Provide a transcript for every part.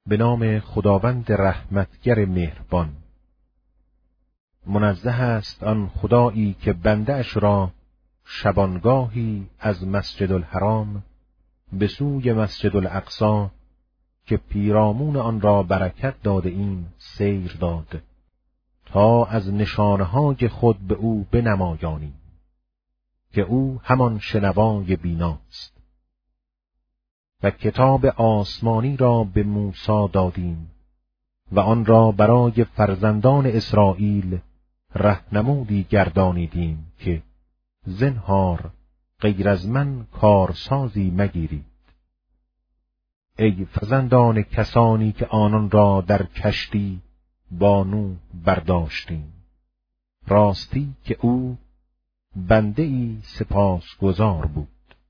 به نام خداوند رحمتگر مهربان. منزه است آن خدایی که بنده اش را شبانگاهی از مسجد الحرام به سوی مسجد الاقصی که پیرامون آن را برکت داده ایم سیر داد تا از نشانه‌های خود به او بنمایانیم که او همان شنوای بیناست. و کتاب آسمانی را به موسی دادیم و آن را برای فرزندان اسرائیل راهنمودی گردانیدیم که زنهار غیر از من کارسازی مگیرید. ای فرزندان کسانی که آنان را در کشتی با نوح برداشتیم، راستی که او بنده ای سپاسگزار بود.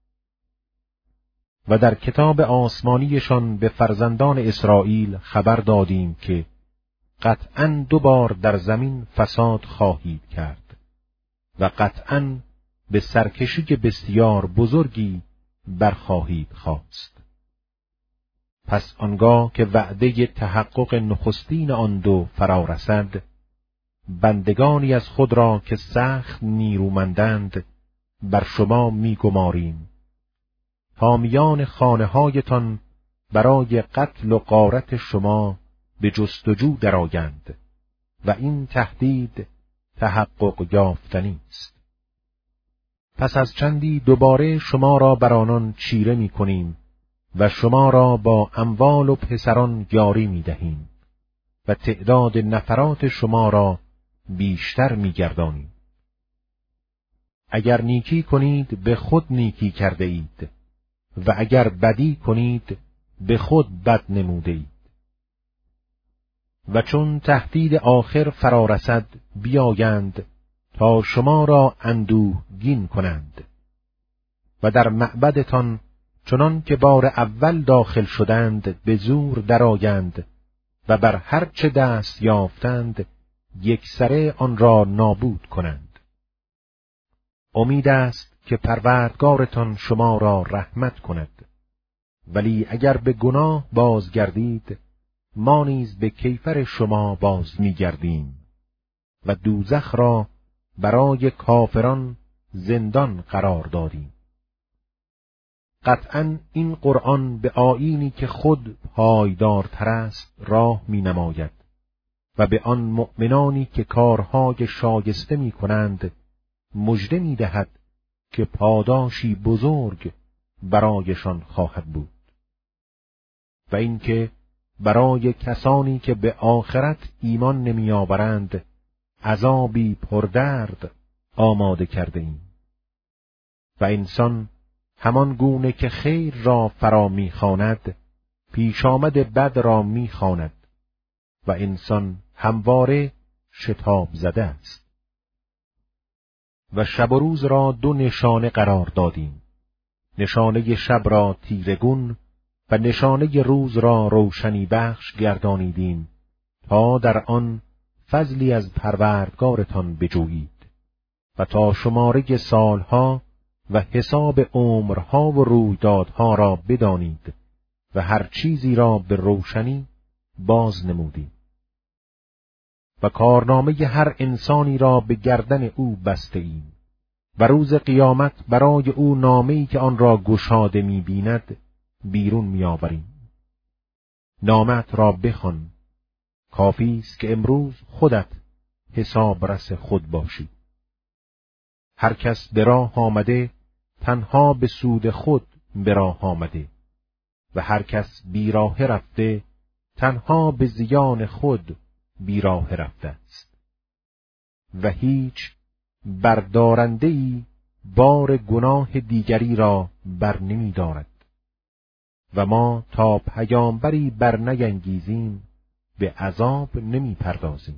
و در کتاب آسمانیشان به فرزندان اسرائیل خبر دادیم که قطعاً 2 بار در زمین فساد خواهید کرد و قطعاً به سرکشی بسیار بزرگی برخواهید خواست. پس آنگاه که وعده تحقق نخستین آن 2 فرا رسد، بندگانی از خود را که سخت نیرومندند بر شما می‌گماریم تا میان خانه‌هایتان برای قتل و غارت شما به جستجو درآیند و این تهدید تحقق یافتنی است. پس از چندی دوباره شما را بر آنان چیره می‌کنیم و شما را با اموال و پسران یاری می‌دهیم و تعداد نفرات شما را بیشتر می‌گردانیم. اگر نیکی کنید به خود نیکی کرده اید و اگر بدی کنید به خود بد نموده اید. و چون تهدید آخر فرا رسد بیایند تا شما را اندوهگین کنند و در معبدتان چنان که بار اول داخل شدند به زور درآیند و بر هر چه دست یافتند یکسره آن را نابود کنند. امید است که پروردگارتان شما را رحمت کند، ولی اگر به گناه بازگردید ما نیز به کیفر شما باز می‌گردیم و دوزخ را برای کافران زندان قرار دادیم. قطعاً این قرآن به آیینی که خود پایدارتر است راه می‌نماید و به آن مؤمنانی که کارهای شایسته می‌کنند مژده می‌دهد که پاداشی بزرگ برایشان خواهد بود. و اینکه برای کسانی که به آخرت ایمان نمی‌آورند عذابی پردرد آماده کرده ایم. و انسان همان گونه که خیر را فرا می‌خواند پیش آمد بد را می‌خواند و انسان همواره شتاب زده است. و شب و روز را 2 نشانه قرار دادیم، نشانه شب را تیرگون و نشانه روز را روشنی بخش گردانیدیم تا در آن فضلی از پروردگارتان بجویید و تا شماره سالها و حساب عمرها و رویدادها را بدانید و هر چیزی را به روشنی باز نمودیم. و کارنامه هر انسانی را به گردن او بسته ایم و روز قیامت برای او نامه‌ای که آن را گشاده می‌بیند بیرون می‌آوریم. نامت را بخوان، کافی است که امروز خودت حساب رس خود باشی. هر کس به راه آمده تنها به سود خود به راه آمده و هر کس بیراه رفته تنها به زیان خود بیراه رفته است. و هیچ بردارنده‌ای بار گناه دیگری را بر نمی دارد و ما تا پیامبری بر نینگیزیم به عذاب نمی پردازیم.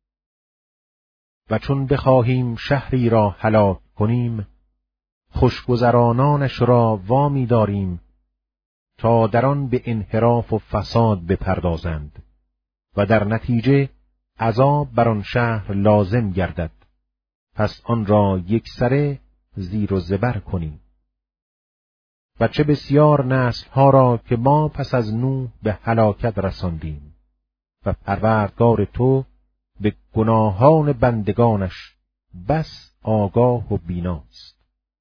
و چون بخواهیم شهری را هلاک کنیم خوشگذرانانش را وامی داریم تا در آن به انحراف و فساد بپردازند و در نتیجه عذاب بر آن شهر لازم گردد، پس آن را یکسره زیر و زبر کنیم. و چه بسیار نسل‌ها را که ما پس از نوح به هلاکت رساندیم و پروردگار تو به گناهان بندگانش بس آگاه و بیناست.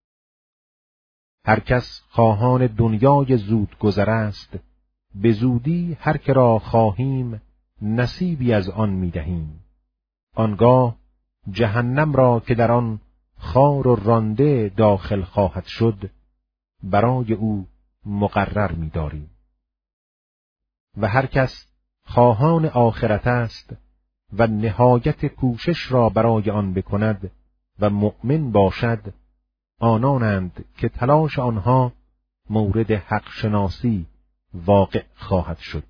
هر کس خواهان دنیای زود گذر است، به زودی هر که را خواهیم نصیبی از آن می‌دهیم. آنگاه جهنم را که در آن خار و رانده داخل خواهد شد، برای او مقرر می‌داریم. و هر کس خواهان آخرت است و نهایت کوشش را برای آن بکند و مؤمن باشد، آنانند که تلاش آنها مورد حق شناسی واقع خواهد شد.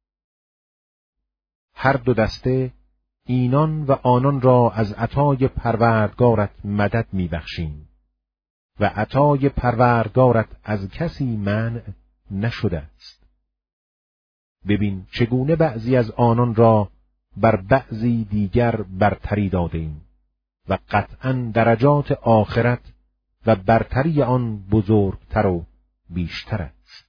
هر دو دسته اینان و آنان را از عطای پروردگارت مدد می‌بخشیم و عطای پروردگارت از کسی منع نشده است. ببین چگونه بعضی از آنان را بر بعضی دیگر برتری داده ایم و قطعاً درجات آخرت و برتری آن بزرگتر و بیشتر است.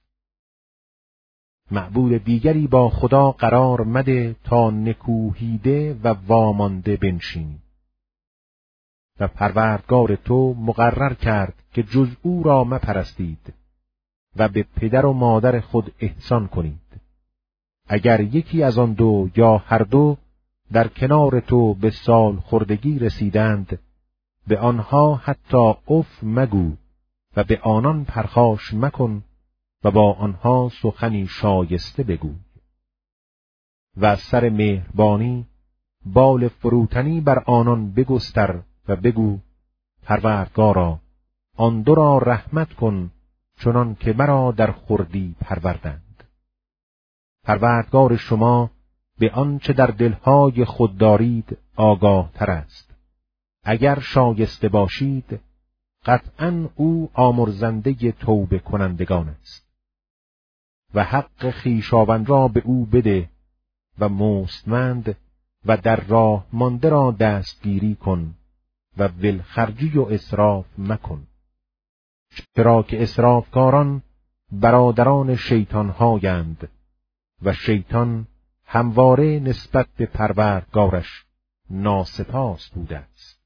معبود دیگری با خدا قرار مده تا نکوهیده و وامانده بنشینی. و پروردگار تو مقرر کرد که جز او را مپرستید و به پدر و مادر خود احسان کنید. اگر یکی از آن دو یا هر دو در کنار تو به سال خردگی رسیدند، به آنها حتی اف مگو و به آنان پرخاش مکن و با آنها سخنی شایسته بگو. و از سر مهربانی بال فروتنی بر آنان بگستر و بگو پروردگارا آن دو را رحمت کن چنان که مرا در خردی پروردند. پروردگار شما به آنچه در دلهای خود دارید آگاه تر است. اگر شایسته باشید قطعاً او آمرزنده توبه کنندگان است. و حق خویشاوند را به او بده و مستمند و در راه مانده را دستگیری کن و ولخرجی و اسراف مکن، چرا که اسرافکاران برادران شیطان‌هایند و شیطان همواره نسبت به پروردگارش ناسپاس بوده است.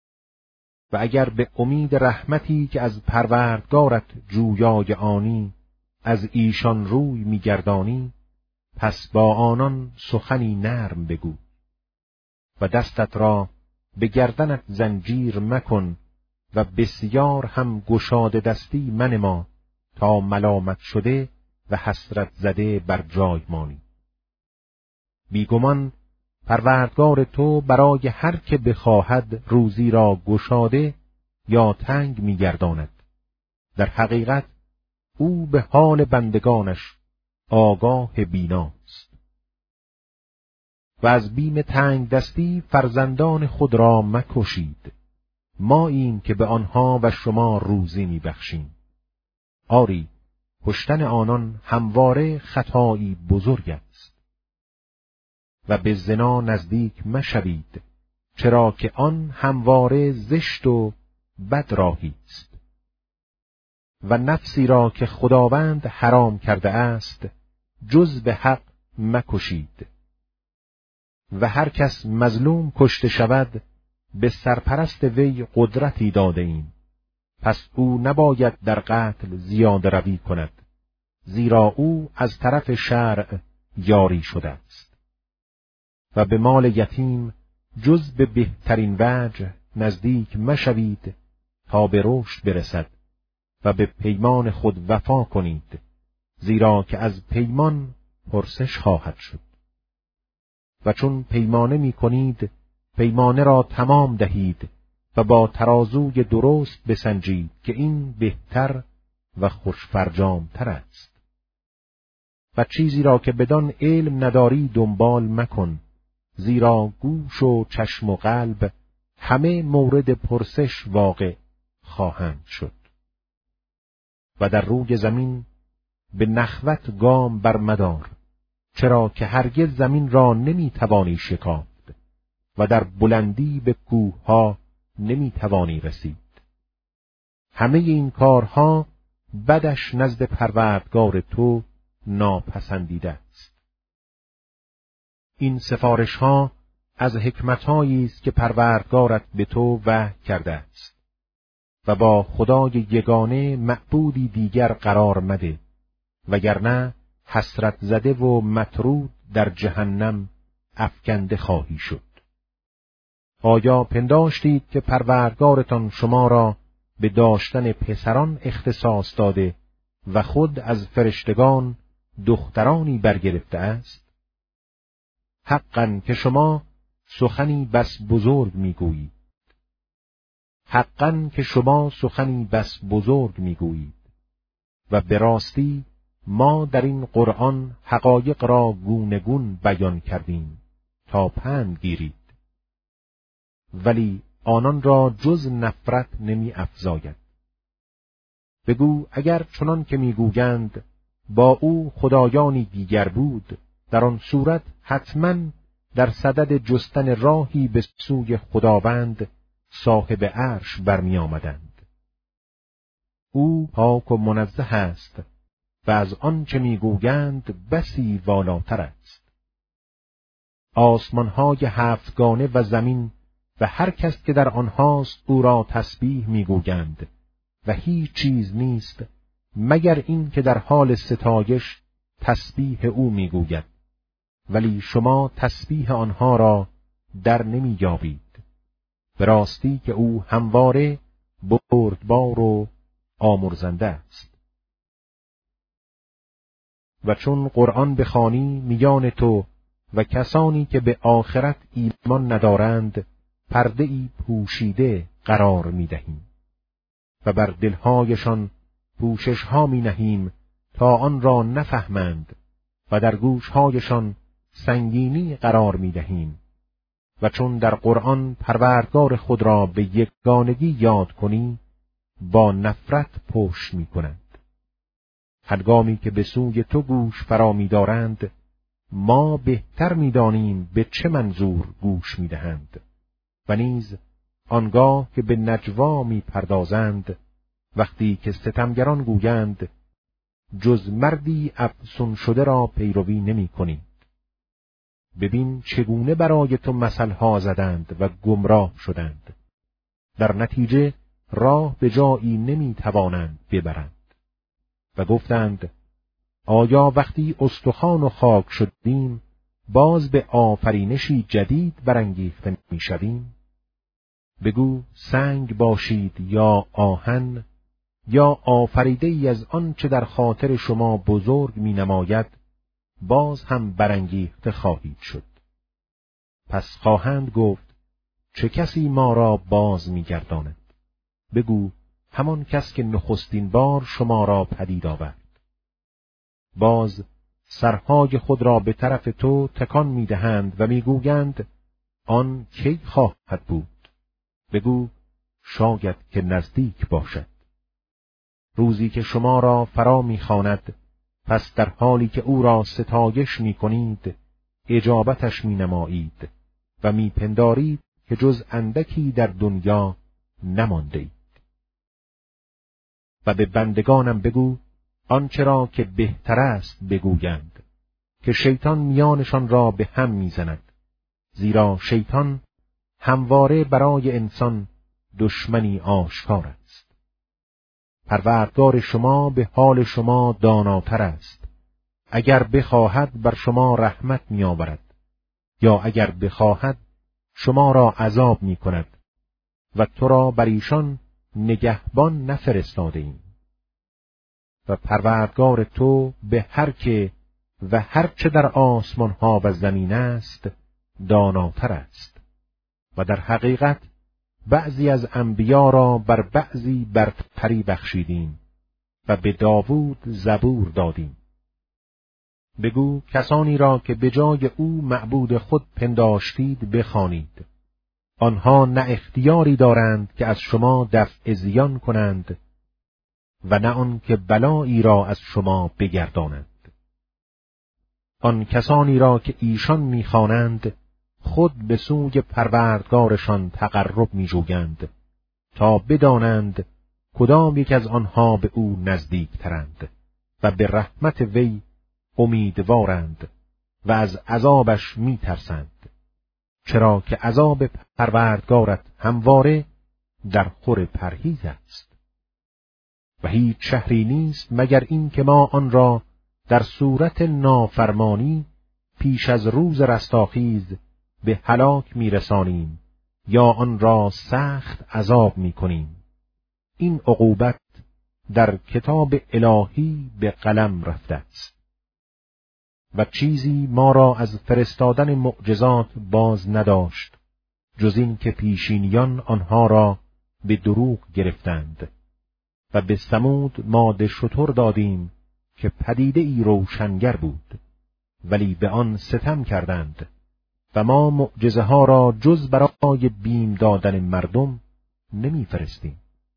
و اگر به امید رحمتی که از پروردگارت جویای آنی از ایشان روی می‌گردانی، پس با آنان سخنی نرم بگو و دستت را به گردنت زنجیر مکن و بسیار هم گشاده دستی منما تا ملامت شده و حسرت زده بر جای مانی. بیگمان پروردگار تو برای هر که بخواهد روزی را گشاده یا تنگ می‌گرداند. در حقیقت او به حال بندگانش آگاه بیناست. و از بیم تنگ دستی فرزندان خود را مکشید. ما این که به آنها و شما روزی می‌بخشیم. آری، کشتن آنان همواره خطایی بزرگ است. و به زنا نزدیک مشوید، چرا که آن همواره زشت و بد راهی است. و نفسی را که خداوند حرام کرده است جز به حق مکشید. و هر کس مظلوم کشته شود به سرپرست وی قدرتی داده ایم، پس او نباید در قتل زیاده روی کند، زیرا او از طرف شرع یاری شده است. و به مال یتیم جز به بهترین وجه نزدیک مشوید تا به رشد برسد و به پیمان خود وفا کنید، زیرا که از پیمان پرسش خواهد شد. و چون پیمانه می کنید پیمانه را تمام دهید و با ترازوی درست بسنجید که این بهتر و خوشفرجام تر است. و چیزی را که بدان علم نداری دنبال مکن، زیرا گوش و چشم و قلب همه مورد پرسش واقع خواهند شد. و در روی زمین به نخوت گام برمدار، چرا که هرگز زمین را نمیتوانی شکافت و در بلندی به کوهها نمیتوانی رسید. همه این کارها بدش نزد پروردگار تو ناپسندیده است. این سفارش‌ها از حکمت‌هایی است که پروردگارت به تو وحی کرده است و با خدای یگانه معبودی دیگر قرار مده، وگرنه حسرت زده و مطرود در جهنم افکنده خواهی شد. آیا پنداشتید که پروردگارتان شما را به داشتن پسران اختصاص داده و خود از فرشتگان دخترانی برگرفته است؟ حقاً که شما سخنی بس بزرگ میگویید. حقاً که شما سخنی بس بزرگ میگویید و به راستی ما در این قرآن حقایق را گونه گون بیان کردیم تا پند گیرید، ولی آنان را جز نفرت نمی افزاید. بگو اگر چنان که میگویند با او خدایانی دیگر بود، در آن صورت حتماً در صدد جستن راهی به سوی خداوند صاحب عرش برمی آمدند. او پاک و منزه است و از آنچه میگویند بسی والاتر است. آسمان‌های هفتگانه و زمین و هر کس که در آنهاست او را تسبیح میگویند و هیچ چیز نیست مگر این که در حال ستایش تسبیح او میگوید، ولی شما تسبیح آنها را در نمی‌یابید. به راستی که او همواره بردبار و آمرزنده است. و چون قرآن بخوانی میان تو و کسانی که به آخرت ایمان ندارند پرده‌ای پوشیده قرار می‌دهیم و بر دلهایشان پوشش‌ها می‌نهیم تا آن را نفهمند و در گوش‌هایشان سنگینی قرار می‌دهیم. و چون در قرآن پروردگار خود را به یگانگی یاد کنی با نفرت پشت می‌کنند. هنگامی که به سوی تو گوش فرا می‌دارند ما بهتر می‌دانیم به چه منظور گوش می‌دهند و نیز آنگاه که به نجوا می‌پردازند وقتی که ستمگران گویند جز مردی افسون شده را پیروی نمی‌کنید. ببین چگونه برای تو مثلها زدند و گمراه شدند. در نتیجه راه به جایی نمی‌توانند ببرند. و گفتند آیا وقتی استخوان و خاک شدیم باز به آفرینشی جدید برانگیخته می‌شویم؟ بگو سنگ باشید یا آهن یا آفریده ای از آن چه در خاطر شما بزرگ می‌نماید باز هم برانگیخته خواهید شد. پس خواهند گفت چه کسی ما را باز می‌گرداند؟ بگو همان کس که نخستین بار شما را پدید آورد. باز سرهای خود را به طرف تو تکان می‌دهند و می‌گویند آن کی خواهد بود؟ بگو شاید که نزدیک باشد. روزی که شما را فرا می‌خواند پس در حالی که او را ستایش می‌کنید اجابتش می‌نمایید و می‌پندارید که جز اندکی در دنیا نمانده‌اید. و به بندگانم بگو آنچه را که بهتر است بگویند که شیطان میانشان را به هم میزند، زیرا شیطان همواره برای انسان دشمنی آشکار است. پروردگار شما به حال شما داناتر است. اگر بخواهد بر شما رحمت میآورد یا اگر بخواهد شما را عذاب میکند و تو را بر ایشان نگهبان نفرستاده ایم. و پروردگار تو به هر که و هر چه در آسمان ها و زمین است داناتر است و در حقیقت بعضی از انبیا را بر بعضی برتری بخشیدیم و به داوود زبور دادیم. بگو کسانی را که به جای او معبود خود پنداشتید بخوانید. آنها نه اختیاری دارند که از شما دفع زیان کنند و نه آن که بلایی را از شما بگردانند. آن کسانی را که ایشان می‌خوانند خود به سوی پروردگارشان تقرب می‌جویند تا بدانند کدام یک از آنها به او نزدیک ترند و به رحمت وی امیدوارند و از عذابش می ترسند، چرا که عذاب پروردگارت همواره در خور پرهیز است. و هیچ شهری نیست مگر این که ما آن را در صورت نافرمانی پیش از روز رستاخیز به هلاک میرسانیم یا آن را سخت عذاب میکنیم. این عقوبت در کتاب الهی به قلم رفته است. و چیزی ما را از فرستادن معجزات باز نداشت جز این که پیشینیان آنها را به دروغ گرفتند. و به ثمود ماده شتر دادیم که پدیده ای روشنگر بود، ولی به آن ستم کردند و ما معجزه ها را جز برای بیم دادن مردم نمی فرستیم.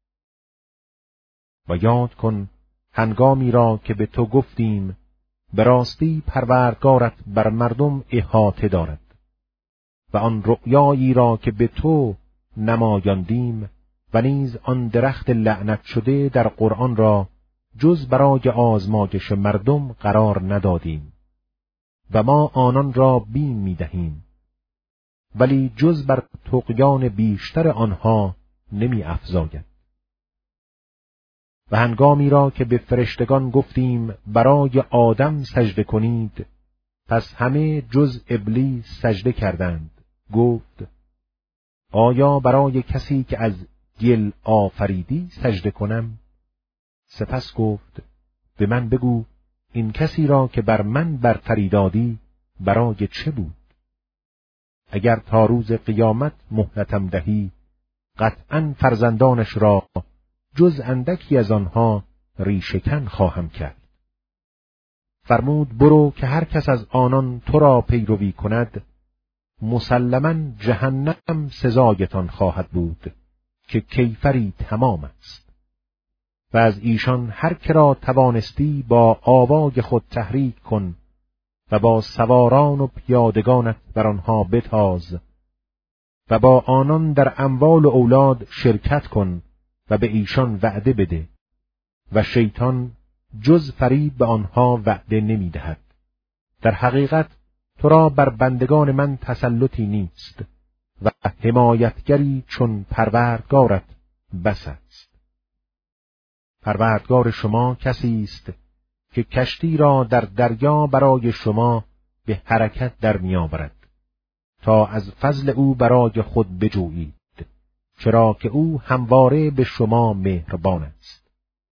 و یاد کن هنگامی را که به تو گفتیم به راستی پروردگارت بر مردم احاطه دارد و آن رؤیایی را که به تو نمایاندیم و نیز آن درخت لعنت شده در قرآن را جز برای آزمایش مردم قرار ندادیم و ما آنان را بیم می‌دهیم، ولی جز بر طغیان بیشتر آنها نمی افزاید. و هنگامی را که به فرشتگان گفتیم برای آدم سجده کنید، پس همه جز ابلیس سجده کردند. گفت آیا برای کسی که از گل آفریدی سجده کنم؟ سپس گفت به من بگو این کسی را که بر من برتری دادی برای چه بود؟ اگر تا روز قیامت مهلتم دهی قطعاً فرزندانش را جز اندکی از آنها ریشه‌کن خواهم کرد. فرمود برو که هر کس از آنان تو را پیروی کند مسلماً جهنم سزایتان خواهد بود که کیفری تمام است. و از ایشان هر که را توانستی با آواگ خود تحریک کن و با سواران و پیادگانت بر آنها بتاز و با آنان در اموال و اولاد شرکت کن و به ایشان وعده بده و شیطان جز فریب به آنها وعده نمی دهد. در حقیقت تو را بر بندگان من تسلطی نیست و حمایتگری چون پروردگارت بس است. پروردگار شما کسی است که کشتی را در دریا برای شما به حرکت در می‌آورد تا از فضل او برای خود بجویید، چرا که او همواره به شما مهربان است.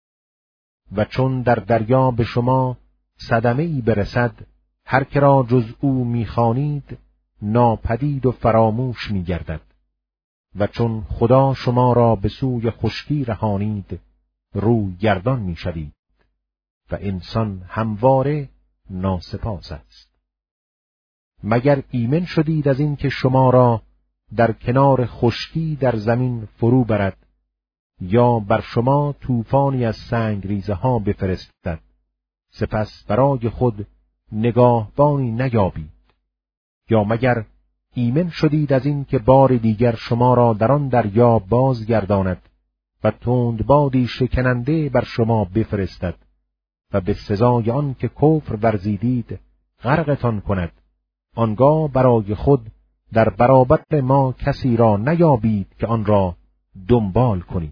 و چون در دریا به شما صدمه‌ای برسد، هر که را جز او می‌خوانید ناپدید و فراموش می‌گردد. و چون خدا شما را به سوی خشکی رهانید روی گردان می‌شوید و انسان همواره ناسپاس است. مگر ایمن شدید از این که شما را در کنار خشکی در زمین فرو برد یا بر شما طوفانی از سنگریزه ها بفرستد سپس برای خود نگاهبانی نیابید؟ یا مگر ایمن شدید از این که بار دیگر شما را در آن دریا بازگرداند و تندبادی شکننده بر شما بفرستد و به سزای آن که کفر ورزیدید غرقتان کند، آنگاه برای خود در برابر ما کسی را نیابید که آن را دنبال کنید.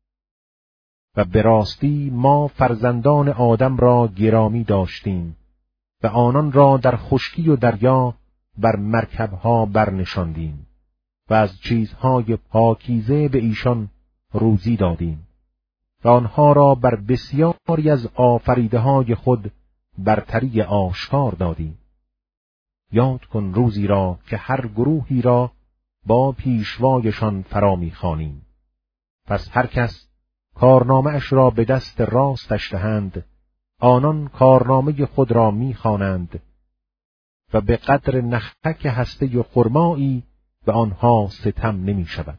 و به راستی ما فرزندان آدم را گرامی داشتیم و آنان را در خشکی و دریا بر مرکبها برنشاندیم و از چیزهای پاکیزه به ایشان روزی دادیم و آنها را بر بسیاری از آفریده‌های خود برتری آشکار دادیم. یاد کن روزی را که هر گروهی را با پیشوایشان فرا می‌خوانیم. پس هر کس کارنامه اش را به دست راستش دهند، آنان کارنامه خود را می‌خوانند و به قدر نخک هسته خرمایی به آنها ستم نمی‌شود.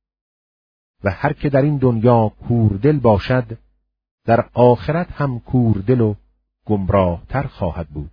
و هر که در این دنیا کوردل باشد، در آخرت هم کوردل و گمراه‌تر خواهد بود.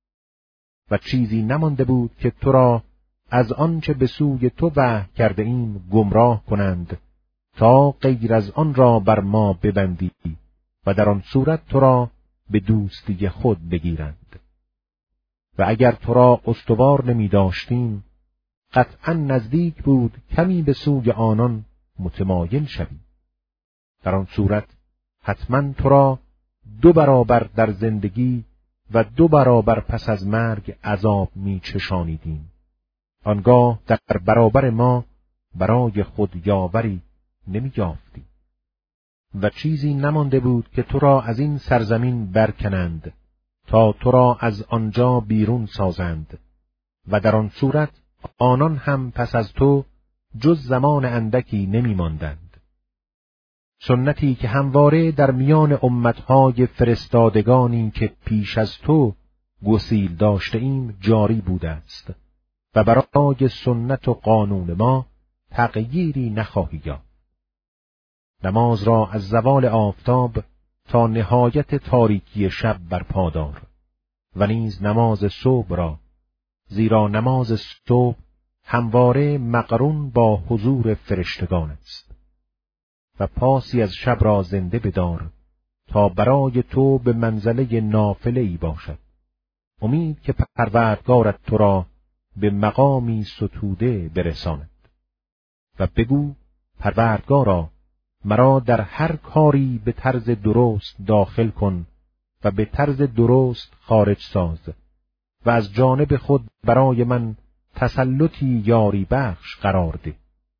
و چیزی نمانده بود که تو را از آنچه به سوی تو وحی کرده ایم گمراه کنند تا غیر از آن را بر ما ببندی و در آن صورت تو را به دوستی خود بگیرند. و اگر تو را استوار نمی داشتیم، قطعا نزدیک بود کمی به سوی آنان متمایل شوی. در آن صورت حتما تو را 2 برابر در زندگی و 2 برابر پس از مرگ عذاب می چشانیدیم. آنگاه در برابر ما برای خود یاوری نمی یافتی و چیزی نمانده بود که تو را از این سرزمین برکنند تا تو را از آنجا بیرون سازند و در آن صورت آنان هم پس از تو جز زمان اندکی نمی ماندند. سنتی که همواره در میان امتهای فرستادگانی که پیش از تو گسیل داشته ایم جاری بوده است و برای سنت و قانون ما تغییری نخواهی یافت. نماز را از زوال آفتاب تا نهایت تاریکی شب برپا دار و نیز نماز صبح را، زیرا نماز صبح همواره مقرون با حضور فرشتگان است. و پاسی از شب را زنده بدار تا برای تو به منزله نافله‌ای باشد، امید که پروردگارت تو را به مقامی ستوده برساند. و بگو پروردگارا، مرا در هر کاری به طرز درست داخل کن و به طرز درست خارج ساز و از جانب خود برای من تسلطی یاری بخش قرار ده.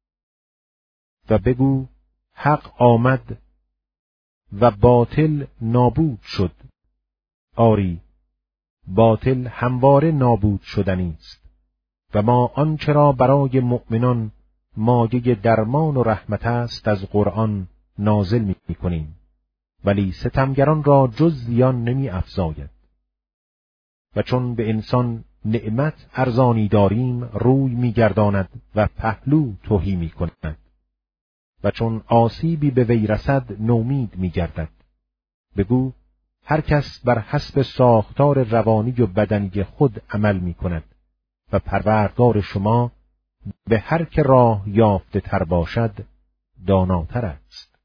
و بگو حق آمد و باطل نابود شد. آری، باطل همواره نابود شدنی است و ما آنچه را برای مؤمنان مایه درمان و رحمت است از قرآن نازل می‌کنیم، ولی ستمگران را جز زیان نمی افزاید. و چون به انسان نعمت ارزانی داریم روی می‌گرداند و پهلو تهی می‌کند و چون آسیبی به وی رسد نومید می‌گردد. بگو هر کس بر حسب ساختار روانی و بدنی خود عمل می‌کند و پروردگار شما به هر که راه یافته تر باشد داناتر است.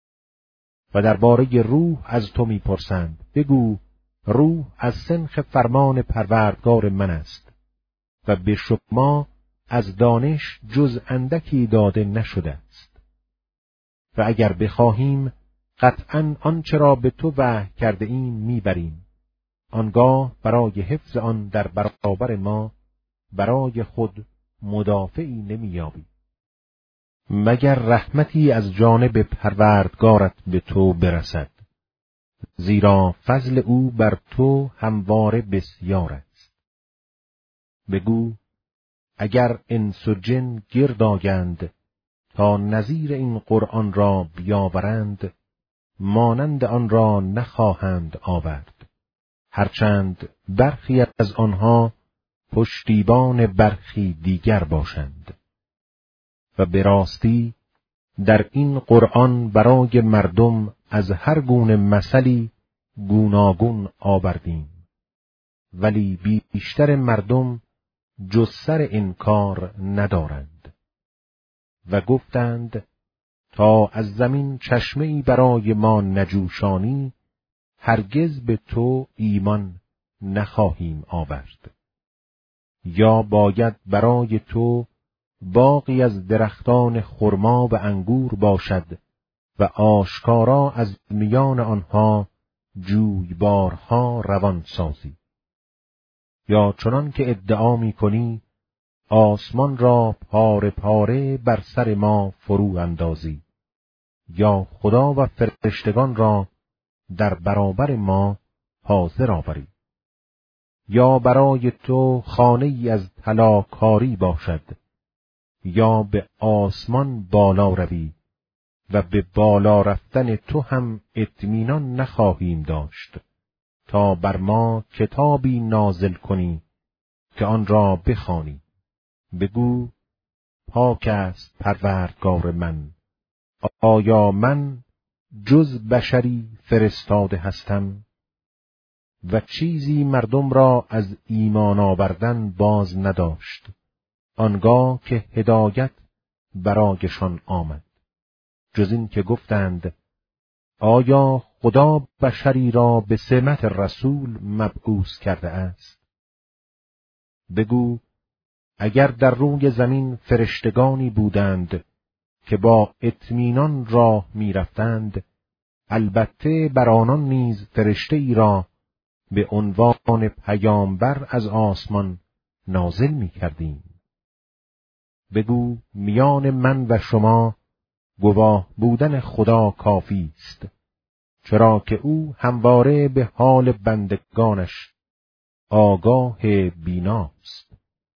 و درباره روح از تو می‌پرسند. بگو روح از سنخ فرمان پروردگار من است و به شما از دانش جز اندکی داده نشده است. و اگر بخواهیم قطعاً آنچه را به تو وحی کرده ایم میبریم، آنگاه برای حفظ آن در برابر ما برای خود مدافعی نمی‌یابی مگر رحمتی از جانب پروردگارت به تو برسد، زیرا فضل او بر تو همواره بسیار است. بگو اگر انس و جن گرد آیند تا نظیر این قرآن را بیاورند، مانند آن را نخواهند آورد، هرچند برخی از آنها پشتیبان برخی دیگر باشند. و به راستی در این قرآن برای مردم از هر گونه مثلی گوناگون آوردیم، ولی بیشتر مردم جز سر انکار ندارند. و گفتند تا از زمین چشمه‌ای برای ما نجوشانی، هرگز به تو ایمان نخواهیم آورد. یا باید برای تو باغی از درختان خرما و انگور باشد و آشکارا از میان آنها جویبارها روان سازی، یا چنان که ادعا می‌کنی آسمان را پاره پاره بر سر ما فرو اندازی، یا خدا و فرشتگان را در برابر ما حاضر آوری، یا برای تو خانه‌ای از طلاکاری باشد، یا به آسمان بالا روی و به بالا رفتن تو هم اطمینان نخواهیم داشت تا بر ما کتابی نازل کنی که آن را بخوانی. بگو پاک است پروردگار من، آیا من جز بشری فرستاده هستم؟ و چیزی مردم را از ایمان آوردن باز نداشت آنگاه که هدایت برایشان آمد. جز این که گفتند آیا خدا بشری را به سمت رسول مبعوث کرده است؟ بگو اگر در روی زمین فرشتگانی بودند که با اطمینان راه می رفتند، البته بر آنان نیز فرشته ای را به عنوان پیامبر از آسمان نازل می کردیم. بگو میان من و شما گواه بودن خدا کافی است، چرا که او همواره به حال بندگانش آگاه بیناست.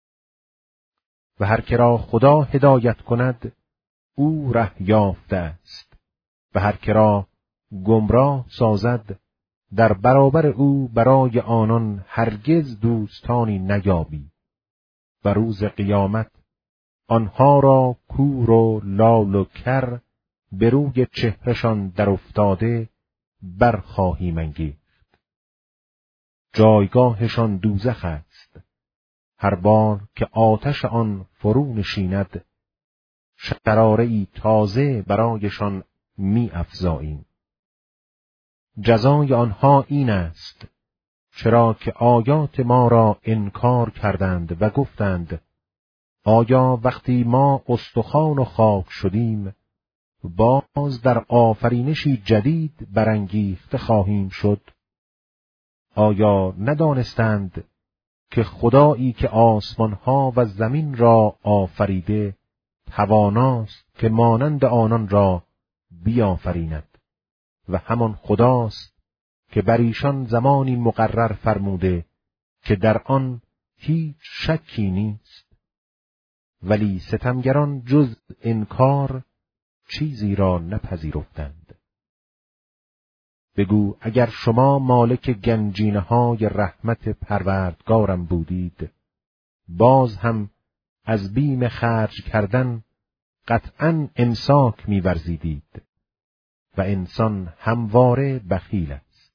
و هر که را خدا هدایت کند او ره یافته است، و هر که را گمراه سازد در برابر او برای آنان هرگز دوستانی نیابی. و روز قیامت آنها را کور و لال و کر به روی چهرشان در افتاده برخواهیم انگیخت. جایگاهشان دوزخ است، هر بار که آتش آن فرو نشیند شراره‌ای تازه برایشان می افزاییم. جزای آنها این است چرا که آیات ما را انکار کردند و گفتند آیا وقتی ما استخوان و خاک شدیم باز در آفرینشی جدید برانگیخته خواهیم شد؟ آیا ندانستند که خدایی که آسمانها و زمین را آفریده تواناست که مانند آنان را بیافریند و همان خداست که بر ایشان زمانی مقرر فرموده که در آن هیچ شکی نیست. ولی ستمگران جز انکار چیزی را نپذیرفتند. بگو اگر شما مالک گنجینه‌های رحمت پروردگارم بودید، باز هم از بیم خرج کردن قطعاً امساک می‌ورزیدید و انسان همواره بخیل است.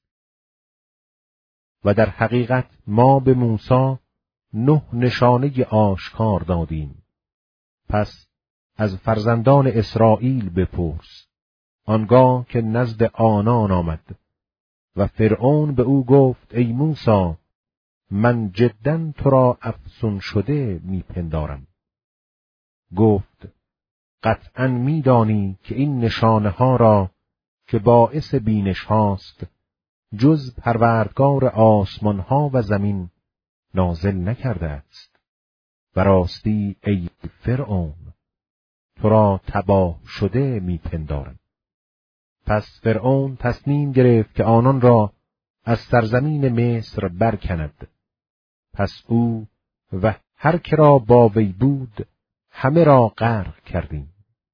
و در حقیقت ما به موسی 9 نشانه آشکار دادیم. پس از فرزندان اسرائیل بپرس، آنگاه که نزد آنان آمد و فرعون به او گفت ای موسی، من جداً تو را افسون شده میپندارم. گفت قطعاً میدانی که این نشانه ها را که باعث بینش هاست جز پروردگار آسمان ها و زمین نازل نکرده است. و راستی ای فرعون، تو را تباه شده میپندارم. پس فرعون تصمیم گرفت که آنان را از سرزمین مصر برکند. پس او و هر که را با وی بود همه را غرق کردیم.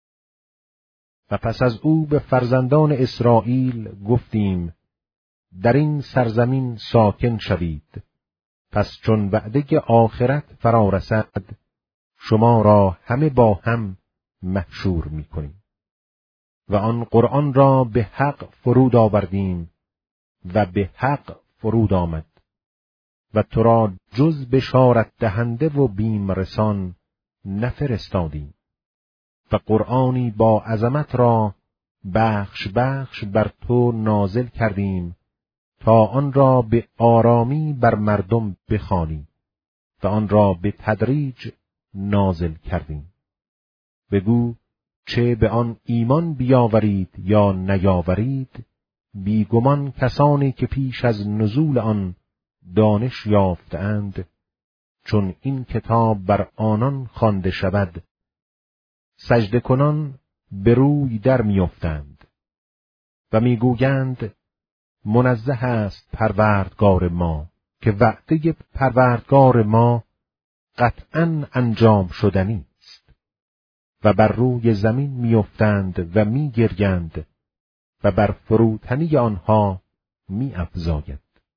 و پس از او به فرزندان اسرائیل گفتیم در این سرزمین ساکن شوید. پس چون وعده آخرت فرا رسد شما را همه با هم محشور می‌کنیم. و آن قرآن را به حق فرود آوردیم و به حق فرود آمد و تو را جز بشارت دهنده و بیم رسان نفرستادیم. و قرآنی با عظمت را بخش بخش بر تو نازل کردیم تا آن را به آرامی بر مردم بخوانی و آن را به تدریج نازل کردیم. بگو چه به آن ایمان بیاورید یا نیاورید، بیگمان کسانی که پیش از نزول آن دانش یافتند، چون این کتاب بر آنان خوانده شود سجده کنان به روی در میافتند و میگویند منزه است پروردگار ما، که وعده پروردگار ما قطعاً انجام شدنی است. و بر روی زمین میافتند و میگریند و بر فروتنی آنها میافزاید.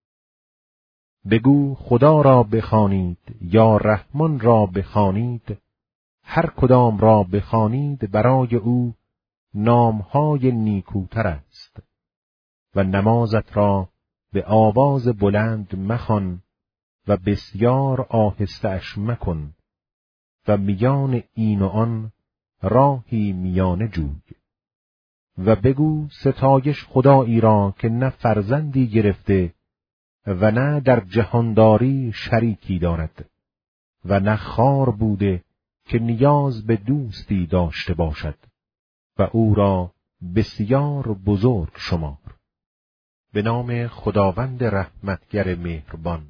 بگو خدا را بخوانید یا رحمان را بخوانید، هر کدام را بخوانید برای او نامهای نیکوتر است. و نمازت را به آواز بلند مخوان و بسیار آهسته اش مکن و میان این و آن راهی میانه جوی. و بگو ستایش خدایی را که نه فرزندی گرفته و نه در جهانداری شریکی دارد و نه خوار بوده که نیاز به دوستی داشته باشد و او را بسیار بزرگ شمار. به نام خداوند رحمتگر مهربان.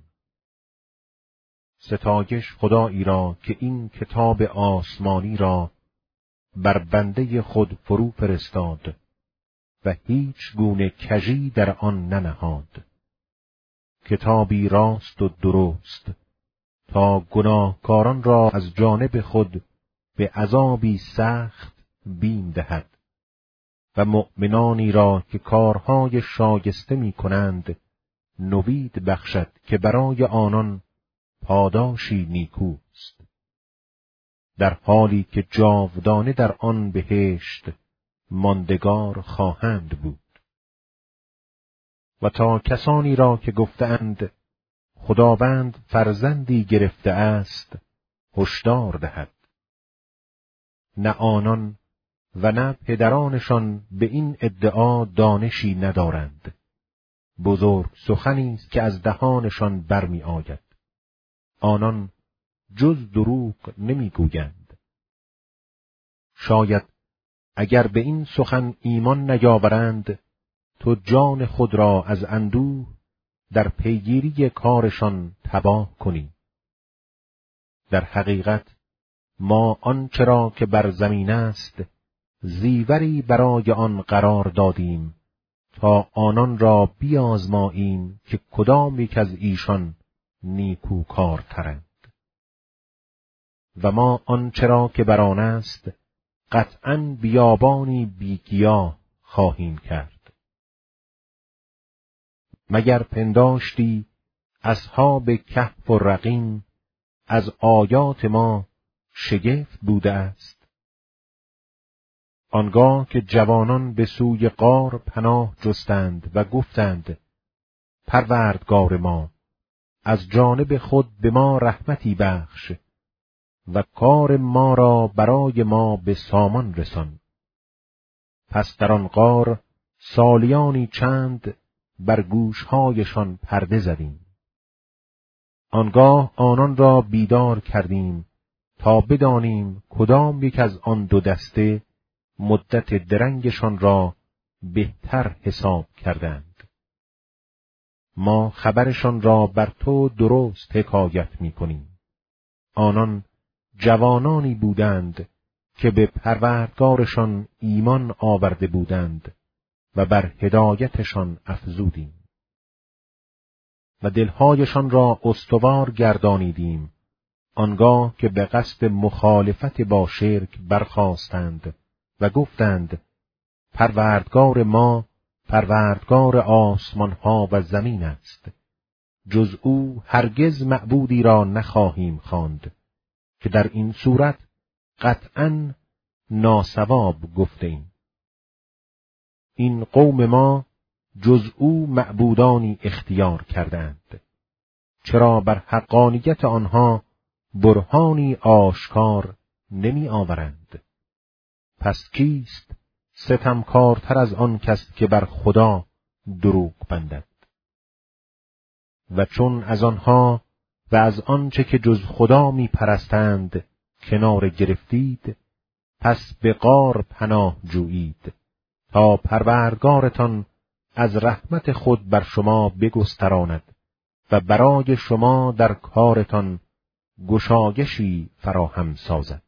ستایش خدایی را که این کتاب آسمانی را بر بنده خود فرو فرستاد و هیچ گونه کژی در آن ننهاد. کتابی راست و درست تا گناهکاران را از جانب خود به عذابی سخت بیم دهد و مؤمنانی را که کارهای شایسته می کنند نوید بخشد که برای آنان پاداشی نیکوست، در حالی که جاودانه در آن بهشت ماندگار خواهند بود. و تا کسانی را که گفتند خداوند فرزندی گرفته است هشدار دهد، نه آنان و نه پدرانشان به این ادعا دانشی ندارند. بزرگ سخنی است که از دهانشان برمی آید. آنان جز دروغ نمی گویند. شاید اگر به این سخن ایمان نیاورند تو جان خود را از اندوه در پیگیری کارشان تباه کنی. در حقیقت ما آنچه را که بر زمین است زیوری برای آن قرار دادیم تا آنان را بیازماییم که کدام یک از ایشان نیکوکارترند. و ما آنچه را که بر آن است قطعاً بیابانی بیگیاه خواهیم کرد. مگر پنداشتی اصحاب کهف و رقیم از آیات ما شگفت بوده است؟ آنگاه که جوانان به سوی غار پناه جستند و گفتند پروردگار ما از جانب خود به ما رحمتی بخش و کار ما را برای ما به سامان رسان. پس در آن غار سالیانی چند بر گوشهایشان پرده زدیم. آنگاه آنان را بیدار کردیم تا بدانیم کدام یک از آن دو دسته مدت درنگشان را بهتر حساب کردند. ما خبرشان را بر تو درست حکایت می کنیم. آنان جوانانی بودند که به پروردگارشان ایمان آورده بودند و بر هدایتشان افزودیم و دلهایشان را استوار گردانیدیم آنگاه که به قصد مخالفت با شرک برخاستند و گفتند پروردگار ما پروردگار آسمان ها و زمین است، جز او هرگز معبودی را نخواهیم خواند که در این صورت قطعاً ناصواب گفتیم. این قوم ما جز او معبودانی اختیار کردند، چرا بر حقانیت آنها برهانی آشکار نمی آورند؟ پس کیست ستمکارتر از آن کس که بر خدا دروغ بندد؟ و چون از آنها و از آنچه که جز خدا می پرستند کنار گرفتید، پس به غار پناه جویید تا پروردگارتان از رحمت خود بر شما بگستراند و برای شما در کارتان گشایشی فراهم سازد.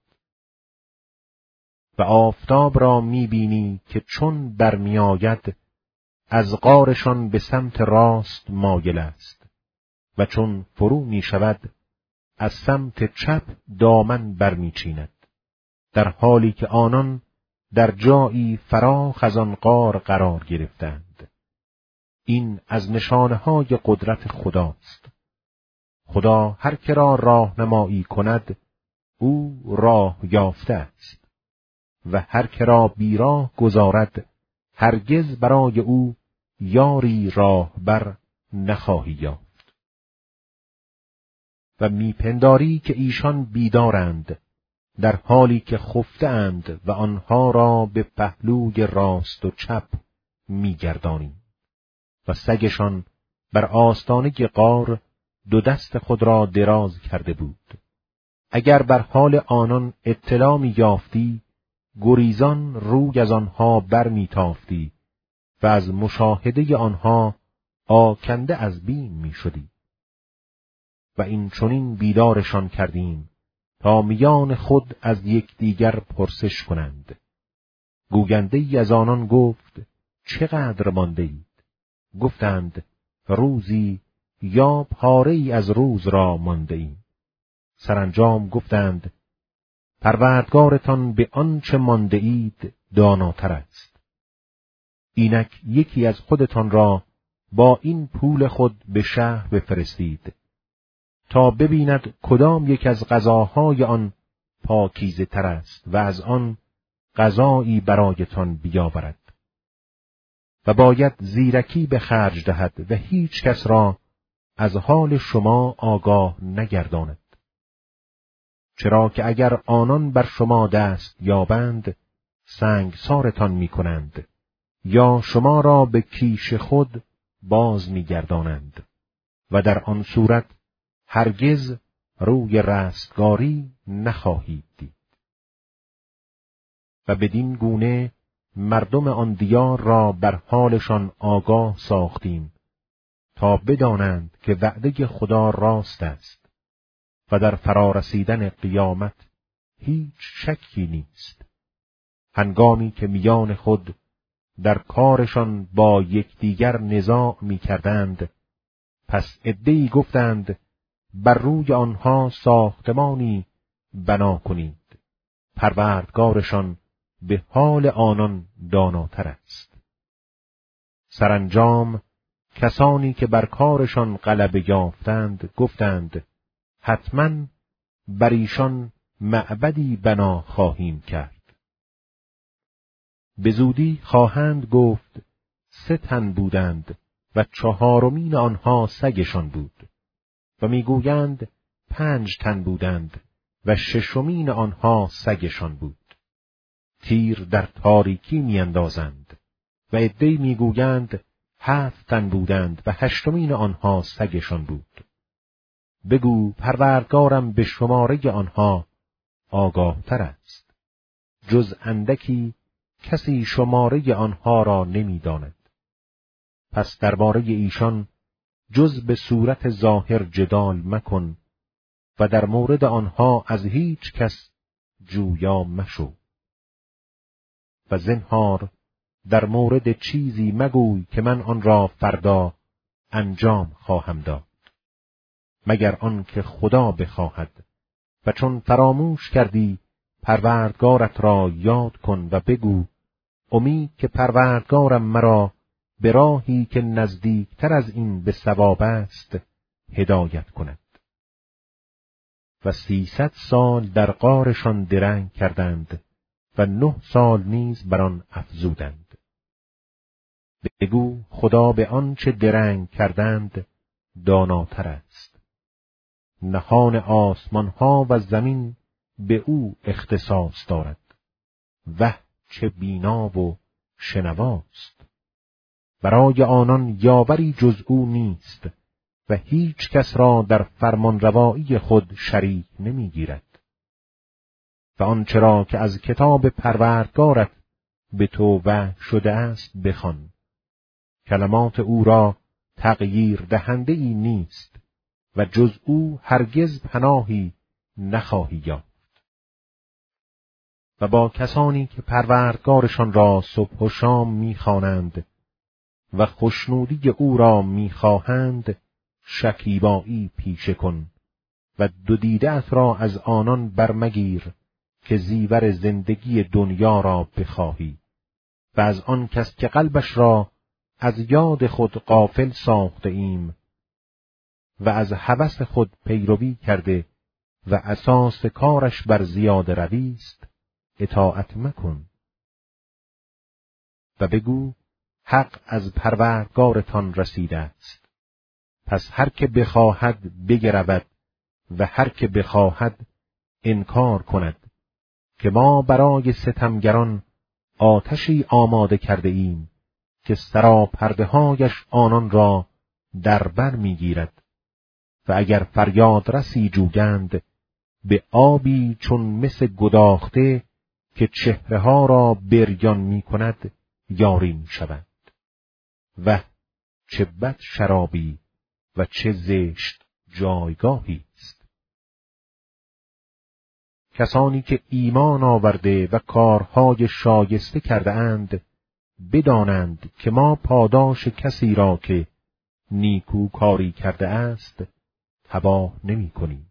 و آفتاب را می‌بینی که چون برمی‌آید از غارشان به سمت راست مایل است و چون فرو می‌شود از سمت چپ دامن برمی‌چیند، در حالی که آنان در جایی فراخ از آن غار قرار گرفتند. این از نشانه‌های قدرت خداست. خدا هر که را راهنمایی کند او راه یافته است و هر که را بیراه گذارد هرگز برای او یاری راهبر نخواهی یافت. و میپنداری که ایشان بیدارند در حالی که خفته اند و آنها را به پهلوی راست و چپ می‌گردانیم. و سگشان بر آستانه غار دو دست خود را دراز کرده بود. اگر بر حال آنان اطلاع یافتی، گریزان روی از آنها برمیتافتی و از مشاهده آنها آکنده از بیم میشدی. و این چنین بیدارشان کردیم تا میان خود از یکدیگر پرسش کنند. گوینده ای از آنان گفت: چقدر مانده اید؟ گفتند: روزی یا پاره ای از روز را مانده ایم. سرانجام گفتند: پروردگارتان به آنچه مانده اید داناتر است. اینک یکی از خودتان را با این پول خود به شهر بفرستید تا ببیند کدام یک از غذاهای آن پاکیزه تر است و از آن غذایی برایتان بیاورد. و باید زیرکی به خرج دهد و هیچ کس را از حال شما آگاه نگرداند. چرا که اگر آنان بر شما دست یابند سنگسارتان می‌کنند یا شما را به کیش خود باز می‌گردانند و در آن صورت هرگز روی رستگاری نخواهید دید. و بدین گونه مردم آن دیار را بر حالشان آگاه ساختیم تا بدانند که وعده خدا راست است و در فرارسیدن قیامت هیچ شکی نیست. هنگامی که میان خود در کارشان با یکدیگر نزاع می‌کردند، پس عده‌ای گفتند: بر روی آنها ساختمانی بنا کنید. پروردگارشان به حال آنان داناتر است. سرانجام کسانی که بر کارشان غلبه یافتند گفتند: حتماً بر ایشان معبدی بنا خواهیم کرد. به زودی خواهند گفت: 3 تن بودند و 4مین آنها سگشان بود. و میگویند 5 تن بودند و 6مین آنها سگشان بود. تیر در تاریکی میاندازند. و عده‌ای میگویند 7 تن بودند و 8مین آنها سگشان بود. بگو پروردگارم به شماره آنها آگاه تر است. جز اندکی کسی شماره آنها را نمیداند. پس درباره ایشان جز به صورت ظاهر جدال مکن و در مورد آنها از هیچ کس جویا مشو. و زنهار در مورد چیزی مگوی که من آن را فردا انجام خواهم داد، مگر آن که خدا بخواهد. و چون فراموش کردی پروردگارت را یاد کن و بگو: امید که پروردگارم مرا به راهی که نزدیکتر از این به صواب است هدایت کند. و 300 سال در غارشان درنگ کردند و 9 سال نیز بر آن افزودند. بگو خدا به آنچه درنگ کردند داناتر است. نهان آسمانها و زمین به او اختصاص دارد. وه چه بینا و شنواست. برای آنان یاوری جز او نیست و هیچ کس را در فرمانروایی خود شریک نمیگیرد. و آنچه را که از کتاب پروردگارت به تو وحی شده است بخوان. کلمات او را تغییر دهنده ای نیست و جز او هرگز پناهی نخواهی یافت. و با کسانی که پروردگارشان را صبح و شام میخوانند و خوشنودی او را میخواهند شکیبایی پیشه کن و 2 دیده‌ات را از آنان برمگیر که زیور زندگی دنیا را بخواهی و از آن کس که قلبش را از یاد خود غافل ساخته ایم و از هوس خود پیروی کرده و اساس کارش بر زیاده روی است اطاعت مکن. و بگو حق از پروردگارتان رسیده است. پس هر که بخواهد بگرود و هر که بخواهد انکار کند که ما برای ستمگران آتشی آماده کرده ایم که سراپرده‌هایش آنان را در بر می‌گیرد و اگر فریاد رسی جویند به آبی چون مس گداخته که چهره‌ها را بریان می‌کند یاری می‌شوند. و چه بد شرابی و چه زشت جایگاهی است. کسانی که ایمان آورده و کارهای شایسته کرده اند بدانند که ما پاداش کسی را که نیکو کاری کرده است تباه نمی کنیم.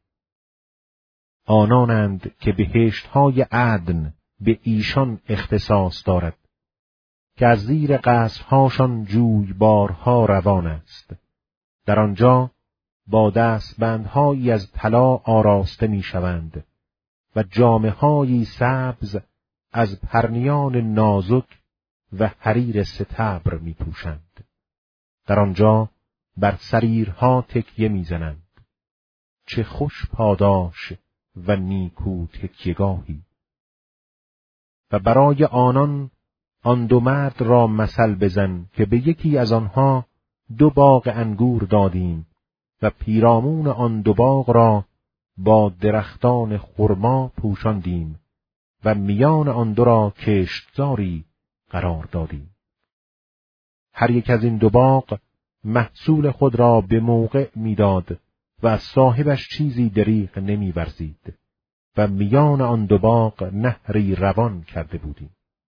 آنانند که بهشت‌های عدن به ایشان اختصاص دارد که از زیر قصرهاشان جویبارها روان است. در آنجا با دستبندهایی از طلا آراسته می‌شوند و جامه‌هایی سبز از پرنیان نازک و حریر ستبر می‌پوشند. در آنجا بر سریرها تکیه می‌زنند. چه خوش پاداش و نیکو تکیه‌گاهی. و برای آن دو مرد را مثل بزن که به یکی از آنها 2 باغ انگور دادیم و پیرامون آن 2 باغ را با درختان خرما پوشاندیم و میان آن 2 را کشتزاری قرار دادیم. هر یک از این 2 باغ محصول خود را به موقع میداد و از صاحبش چیزی دریغ نمی‌ورزید و میان آن 2 باغ نهری روان کرده بودیم.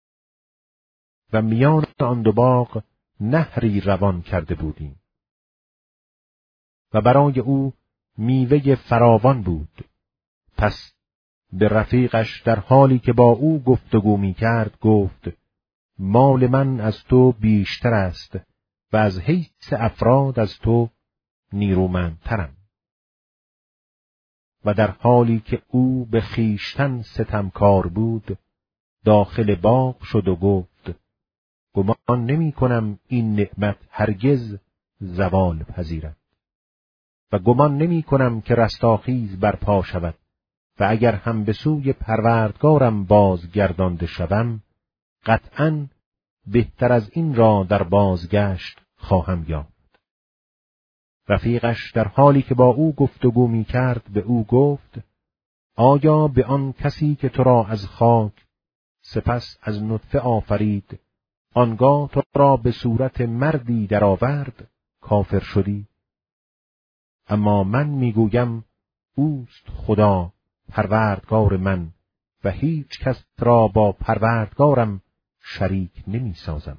و برای او میوه فراوان بود. پس به رفیقش در حالی که با او گفتگو می‌کرد گفت: مال من از تو بیشتر است و از حیث افراد از تو نیرومندترم. و در حالی که او به خویشتن ستمکار بود داخل باغ شد و گفت: گمان نمی کنم این نعمت هرگز زوال پذیرد و گمان نمی کنم که رستاخیز برپا شود و اگر هم به سوی پروردگارم بازگردانده شوم قطعاً بهتر از این را در بازگشت خواهم یافت. رفیقش در حالی که با او گفتگو می کرد به او گفت: آیا به آن کسی که تو را از خاک سپس از نطفه آفرید آنگاه تو را به صورت مردی درآورد کافر شدی؟ اما من میگویم اوست خدا پروردگار من و هیچ کس را با پروردگارم شریک نمی سازم.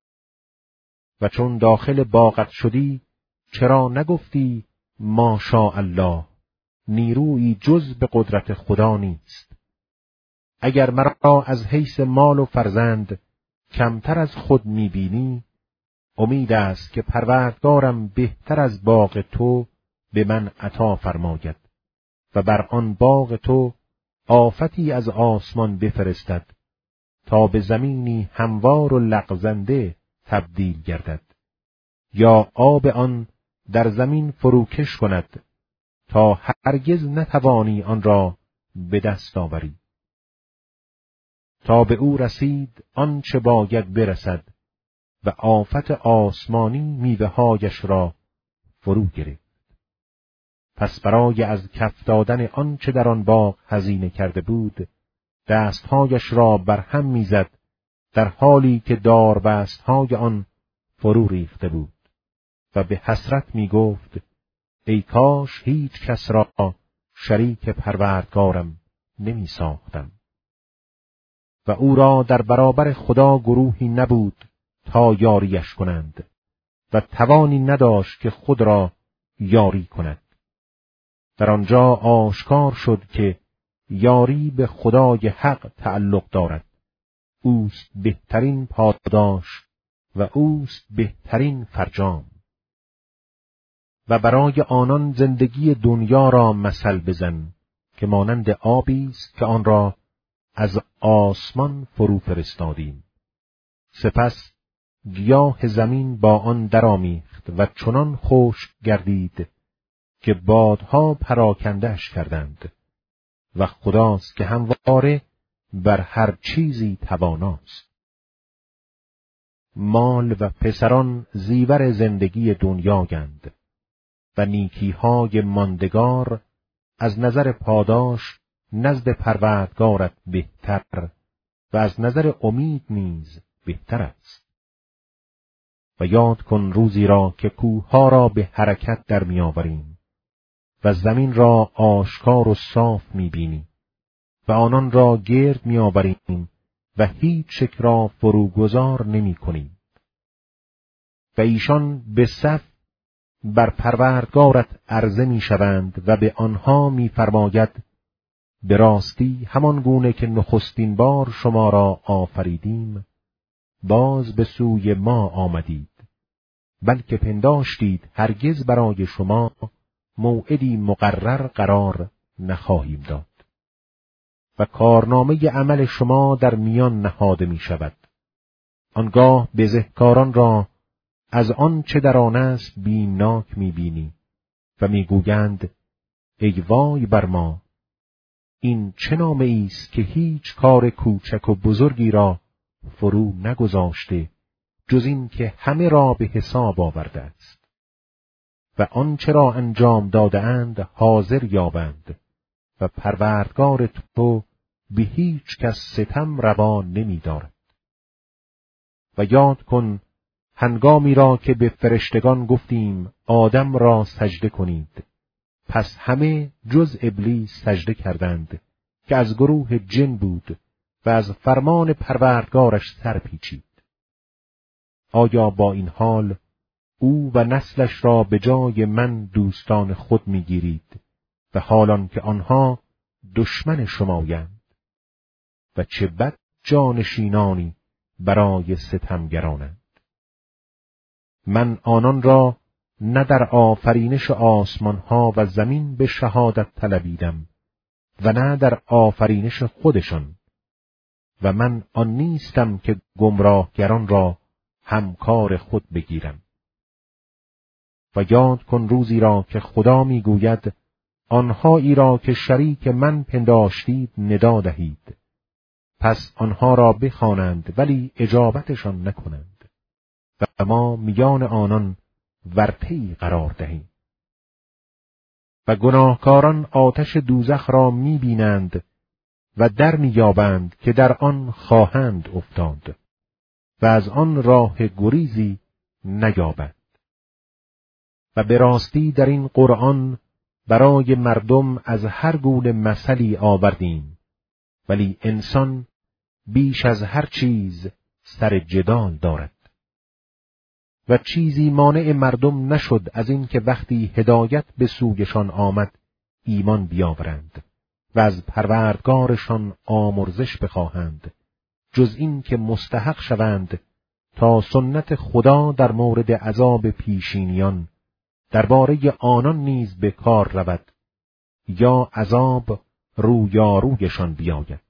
و چون داخل باغت شدی چرا نگفتی ماشاء الله، نیرویی جز به قدرت خدا نیست. اگر مرا از حیث مال و فرزند کمتر از خود میبینی امید است که پروردگارم بهتر از باغ تو به من عطا فرماید و بر آن باغ تو آفتی از آسمان بفرستد تا به زمینی هموار و لغزنده تبدیل گردد یا آب آن در زمین فروکش کند تا هرگز نتوانی آن را به دست آوری. تا به او رسید آنچه باید برسد و آفت آسمانی میوه‌هایش را فرو گرفت. پس برای از کف دادن آنچه در آن باغ هزینه کرده بود دستهایش را بر هم میزد در حالی که داربستهای آن فرو ریخته بود و به حسرت میگفت: ای کاش هیچ کس را شریک پروردگارم نمی ساختم. و او را در برابر خدا گروهی نبود تا یاریش کنند و توانی نداشت که خود را یاری کند. در آنجا آشکار شد که یاری به خدای حق تعلق دارد. اوست بهترین پاداش و اوست بهترین فرجام. و برای آنان زندگی دنیا را مثل بزن که مانند آبی است که آن را از آسمان فرو فرستادیم. سپس گیاه زمین با آن درآمیخت و چنان خشک گردید که بادها پراکنده‌اش کردند و خداست که همواره بر هر چیزی تواناست. مال و پسران زیور زندگی دنیایند و نیکیهای ماندگار از نظر پاداش نزد پروردگارت بهتر و از نظر امید نیز بهتر است. و یاد کن روزی را که کوهها را به حرکت در می‌آوریم و زمین را آشکار و صاف می‌بینی و آنان را گرد می‌آوریم و هیچ یک را فروگذار نمی‌کنیم. و ایشان به صف بر پروردگارت عرضه می‌شوند و به آنها می‌فرماید به راستی همان گونه که نخستین بار شما را آفریدیم باز به سوی ما آمدید، بلکه پنداشتید هرگز برای شما موعدی مقرر قرار نخواهیم داد. و کارنامه عمل شما در میان نهاده می شود. آنگاه بزهکاران را از آن چه در آن است بیمناک می بینی و می گویند ای وای بر ما، این چه نامه است که هیچ کار کوچک و بزرگی را فرو نگذاشته جز این که همه را به حساب آورده است و آنچه را انجام داده اند حاضر یابند و پروردگار تو به هیچ کس ستم روا نمی دارد. و یاد کن هنگامی را که به فرشتگان گفتیم آدم را سجده کنید، پس همه جز ابلیس سجده کردند که از گروه جن بود و از فرمان پروردگارش سرپیچید. آیا با این حال او و نسلش را به جای من دوستان خود می‌گیرید و حالان که آنها دشمن شمایند؟ و چه بد جانشینانی برای ستمگرانند. من آنان را نه در آفرینش آسمانها و زمین به شهادت طلبیدم و نه در آفرینش خودشان، و من آن نیستم که گمراهگران را همکار خود بگیرم. و یاد کن روزی را که خدا میگوید آنهایی را که شریک من پنداشتید ندا دهید، پس آنها را بخوانند ولی اجابتشان نکنند و ما میان آنان ورطه‌ای قرار دهیم. و گناهکاران آتش دوزخ را میبینند و در میابند که در آن خواهند افتاد و از آن راه گریزی نیابند. و به راستی در این قرآن برای مردم از هر گونه مثلی آوردیم، ولی انسان بیش از هر چیز سر جدال دارد. و چیزی مانع مردم نشد از این که وقتی هدایت به سویشان آمد ایمان بیاورند و از پروردگارشان آمرزش بخواهند، جز این که مستحق شوند تا سنت خدا در مورد عذاب پیشینیان درباره آنان نیز به کار رود یا عذاب رویارویشان بیاید.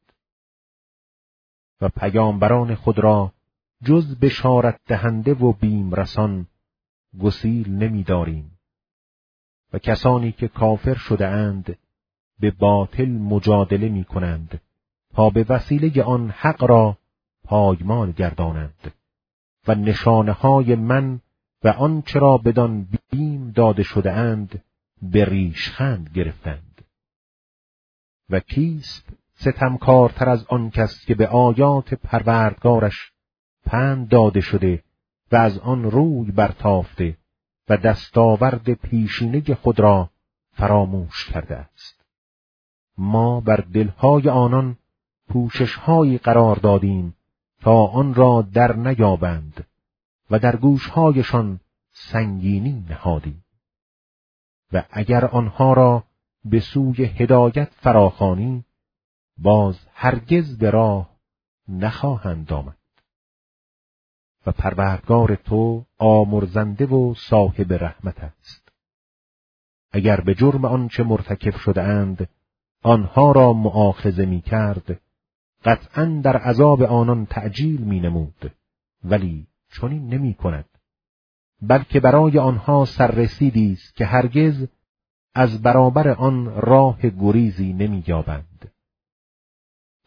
و پیامبران خود را جز بشارت دهنده و بیم رسان گسیل نمی داریم و کسانی که کافر شده اند به باطل مجادله می کنند تا به وسیله آن حق را پایمال گردانند و نشانه های من و آنچه را بدان بیم داده شده اند به ریشخند گرفتند. و کیست ستمکارتر از آن کس که به آیات پروردگارش پند داده شده و از آن روی برتافته و دستاورد پیشینه خود را فراموش کرده است. ما بر دلهای آنان پوشش‌هایی قرار دادیم تا آن را در نیابند و در گوشهایشان سنگینی نهادیم. و اگر آنها را به سوی هدایت فراخوانی باز هرگز به راه نخواهند آمد. و پروردگار تو آمرزنده و صاحب رحمت است. اگر به جرم آنچه مرتکب شده اند آنها را مؤاخذه می کرد، قطعاً در عذاب آنان تعجیل می نمود، ولی چنین نمی کند، بلکه برای آنها سررسیدی است که هرگز از برابر آن راه گریزی نمی یابند.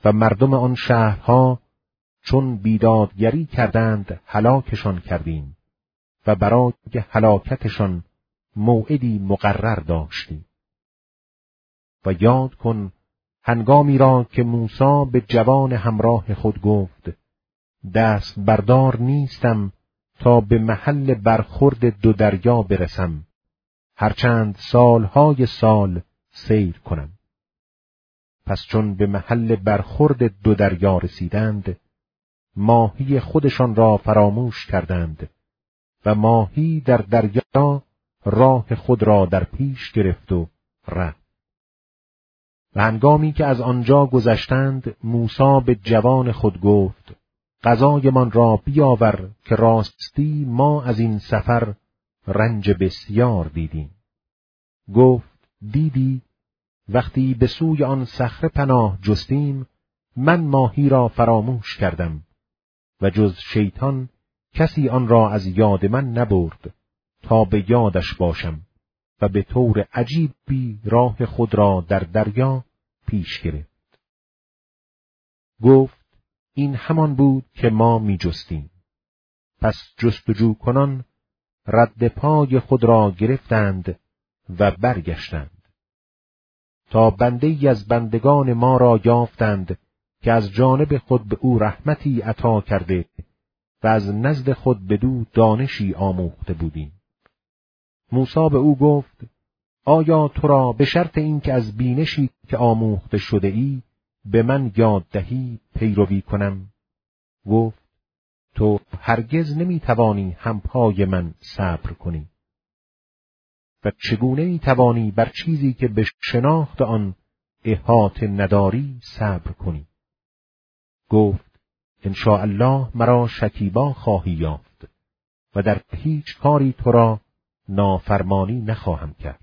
و مردم آن شهرها چون بیدادگری کردند هلاکشان کردیم و برای هلاکتشان موعدی مقرر داشتیم. و یاد کن هنگامی را که موسی به جوان همراه خود گفت دست بردار نیستم تا به محل برخورد دو دریا برسم، هرچند سالهای سال سیر کنم. پس چون به محل برخورد دو دریا رسیدند، ماهی خودشان را فراموش کردند و ماهی در دریا راه خود را در پیش گرفت و رفت. و هنگامی که از آنجا گذشتند، موسی به جوان خود گفت غذایمان را بیاور که راستی ما از این سفر رنج بسیار دیدیم. گفت دیدی وقتی به سوی آن صخره پناه جستیم من ماهی را فراموش کردم و جز شیطان کسی آن را از یاد من نبرد تا به یادش باشم و به طور عجیبی راه خود را در دریا پیش گرفت. گفت این همان بود که ما می جستیم. پس جستجو کنان رد پای خود را گرفتند و برگشتند تا بنده ای از بندگان ما را یافتند که از جانب خود به او رحمتی عطا کرده و از نزد خود بدو دانشی آموخته بودیم. موسی به او گفت آیا تو را به شرط این که از بینشی که آموخته شده ای به من یاد دهی پیروی کنم؟ گفت تو هرگز نمیتوانی همپای من صبر کنی و چگونه میتوانی بر چیزی که به شناخت آن احاطه نداری صبر کنی؟ گفت انشاءالله مرا شکیبا خواهی یافت و در هیچ کاری تو را نافرمانی نخواهم کرد.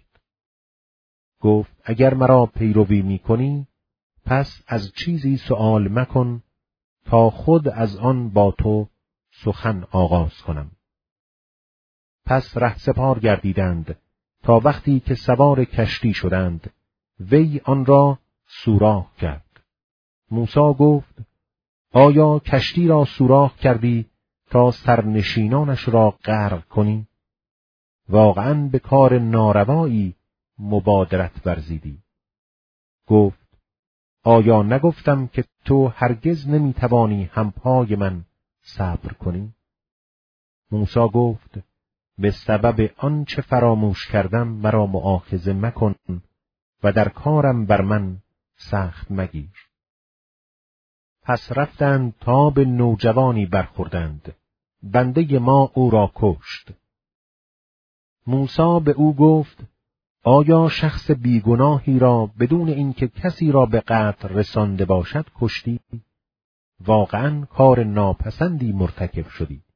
گفت اگر مرا پیروی میکنی پس از چیزی سؤال مکن تا خود از آن با تو سخن آغاز کنم. پس رهسپار گردیدند تا وقتی که سوار کشتی شدند وی آن را سوراخ کرد. موسی گفت آیا کشتی را سوراخ کردی تا سرنشینانش را غرق کنی؟ واقعاً به کار ناروایی مبادرت ورزیدی. گفت آیا نگفتم که تو هرگز نمیتوانی همپای من صبر کنی؟ موسی گفت به سبب آنچه فراموش کردم مرا مؤاخذه مکن و در کارم بر من سخت مگیر. پس رفتند تا به نوجوانی برخوردند. بنده ما او را کشت. موسی به او گفت آیا شخص بیگناهی را بدون اینکه کسی را به قتل رسانده باشد کشتی؟ واقعاً کار ناپسندی مرتکب شدی.